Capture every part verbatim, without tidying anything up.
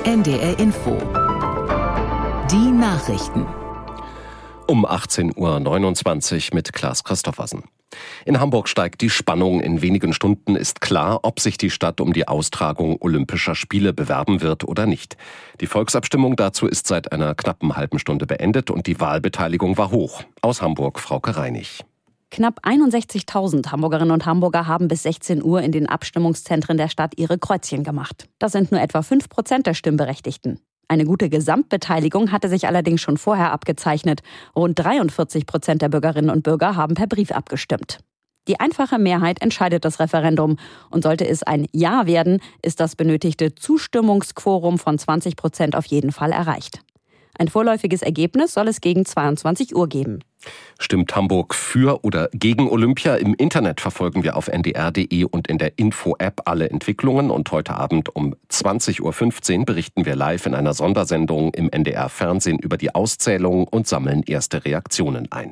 N D R Info. Die Nachrichten. Um achtzehn Uhr neunundzwanzig mit Klaas Christoffersen. In Hamburg steigt die Spannung. In wenigen Stunden ist klar, ob sich die Stadt um die Austragung Olympischer Spiele bewerben wird oder nicht. Die Volksabstimmung dazu ist seit einer knappen halben Stunde beendet und die Wahlbeteiligung war hoch. Aus Hamburg Frauke Reinig. Knapp einundsechzigtausend Hamburgerinnen und Hamburger haben bis sechzehn Uhr in den Abstimmungszentren der Stadt ihre Kreuzchen gemacht. Das sind nur etwa fünf Prozent der Stimmberechtigten. Eine gute Gesamtbeteiligung hatte sich allerdings schon vorher abgezeichnet. Rund dreiundvierzig Prozent der Bürgerinnen und Bürger haben per Brief abgestimmt. Die einfache Mehrheit entscheidet das Referendum. Und sollte es ein Ja werden, ist das benötigte Zustimmungsquorum von zwanzig Prozent auf jeden Fall erreicht. Ein vorläufiges Ergebnis soll es gegen zweiundzwanzig Uhr geben. Stimmt Hamburg für oder gegen Olympia? Im Internet verfolgen wir auf n d r punkt d e und in der Info-App alle Entwicklungen. Und heute Abend um zwanzig Uhr fünfzehn berichten wir live in einer Sondersendung im N D R-Fernsehen über die Auszählung und sammeln erste Reaktionen ein.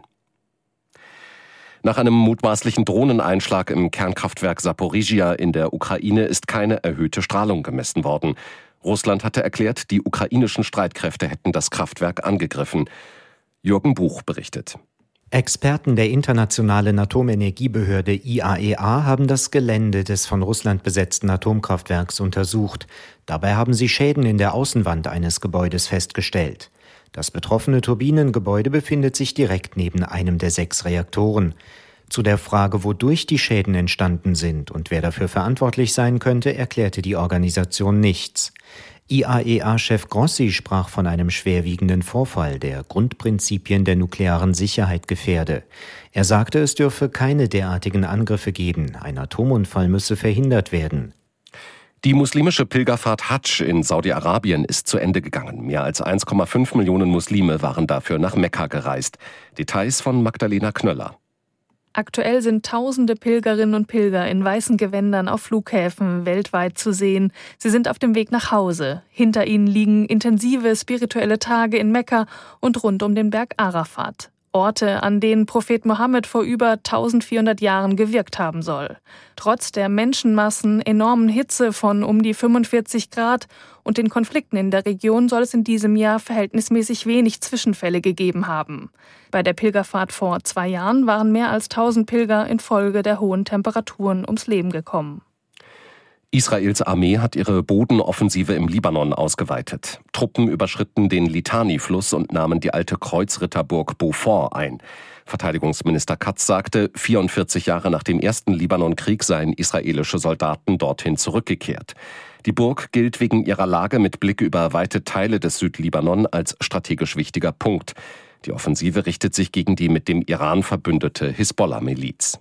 Nach einem mutmaßlichen Drohneneinschlag im Kernkraftwerk Saporizhia in der Ukraine ist keine erhöhte Strahlung gemessen worden. Russland hatte erklärt, die ukrainischen Streitkräfte hätten das Kraftwerk angegriffen. Jürgen Buch berichtet. Experten der Internationalen Atomenergiebehörde I A E A haben das Gelände des von Russland besetzten Atomkraftwerks untersucht. Dabei haben sie Schäden in der Außenwand eines Gebäudes festgestellt. Das betroffene Turbinengebäude befindet sich direkt neben einem der sechs Reaktoren. Zu der Frage, wodurch die Schäden entstanden sind und wer dafür verantwortlich sein könnte, erklärte die Organisation nichts. I A E A-Chef Grossi sprach von einem schwerwiegenden Vorfall, der Grundprinzipien der nuklearen Sicherheit gefährde. Er sagte, es dürfe keine derartigen Angriffe geben. Ein Atomunfall müsse verhindert werden. Die muslimische Pilgerfahrt Hadsch in Saudi-Arabien ist zu Ende gegangen. Mehr als eins Komma fünf Millionen Muslime waren dafür nach Mekka gereist. Details von Magdalena Knöller. Aktuell sind tausende Pilgerinnen und Pilger in weißen Gewändern auf Flughäfen weltweit zu sehen. Sie sind auf dem Weg nach Hause. Hinter ihnen liegen intensive spirituelle Tage in Mekka und rund um den Berg Arafat. Orte, an denen Prophet Mohammed vor über eintausendvierhundert Jahren gewirkt haben soll. Trotz der Menschenmassen, enormen Hitze von um die fünfundvierzig Grad und den Konflikten in der Region soll es in diesem Jahr verhältnismäßig wenig Zwischenfälle gegeben haben. Bei der Pilgerfahrt vor zwei Jahren waren mehr als tausend Pilger infolge der hohen Temperaturen ums Leben gekommen. Israels Armee hat ihre Bodenoffensive im Libanon ausgeweitet. Truppen überschritten den Litani-Fluss und nahmen die alte Kreuzritterburg Beaufort ein. Verteidigungsminister Katz sagte, vierundvierzig Jahre nach dem ersten Libanonkrieg seien israelische Soldaten dorthin zurückgekehrt. Die Burg gilt wegen ihrer Lage mit Blick über weite Teile des Südlibanon als strategisch wichtiger Punkt. Die Offensive richtet sich gegen die mit dem Iran verbündete Hisbollah-Miliz.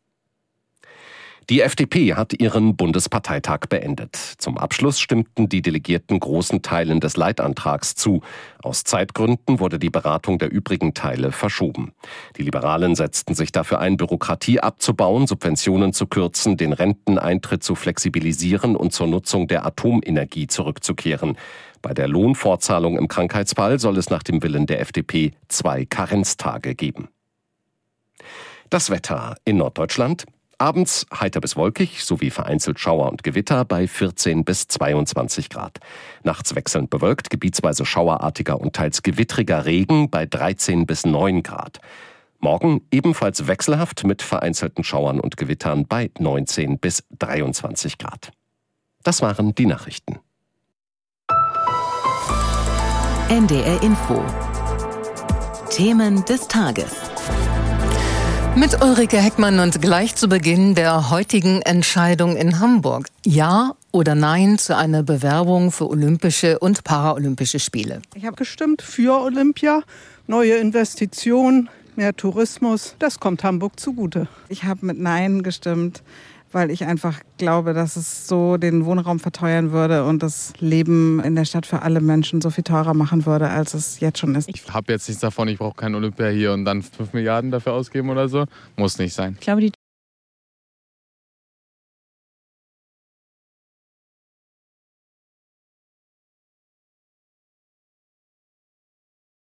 Die F D P hat ihren Bundesparteitag beendet. Zum Abschluss stimmten die Delegierten großen Teilen des Leitantrags zu. Aus Zeitgründen wurde die Beratung der übrigen Teile verschoben. Die Liberalen setzten sich dafür ein, Bürokratie abzubauen, Subventionen zu kürzen, den Renteneintritt zu flexibilisieren und zur Nutzung der Atomenergie zurückzukehren. Bei der Lohnfortzahlung im Krankheitsfall soll es nach dem Willen der F D P zwei Karenztage geben. Das Wetter in Norddeutschland. Abends heiter bis wolkig, sowie vereinzelt Schauer und Gewitter bei vierzehn bis zweiundzwanzig Grad. Nachts wechselnd bewölkt, gebietsweise schauerartiger und teils gewittriger Regen bei dreizehn bis neun Grad. Morgen ebenfalls wechselhaft mit vereinzelten Schauern und Gewittern bei neunzehn bis dreiundzwanzig Grad. Das waren die Nachrichten. N D R Info. Themen des Tages. Mit Ulrike Heckmann und gleich zu Beginn der heutigen Entscheidung in Hamburg. Ja oder nein zu einer Bewerbung für Olympische und Paralympische Spiele? Ich habe gestimmt für Olympia, neue Investitionen, mehr Tourismus. Das kommt Hamburg zugute. Ich habe mit Nein gestimmt, weil ich einfach glaube, dass es so den Wohnraum verteuern würde und das Leben in der Stadt für alle Menschen so viel teurer machen würde, als es jetzt schon ist. Ich habe jetzt nichts davon, ich brauche kein Olympia hier und dann fünf Milliarden dafür ausgeben oder so. Muss nicht sein. Ich glaube, die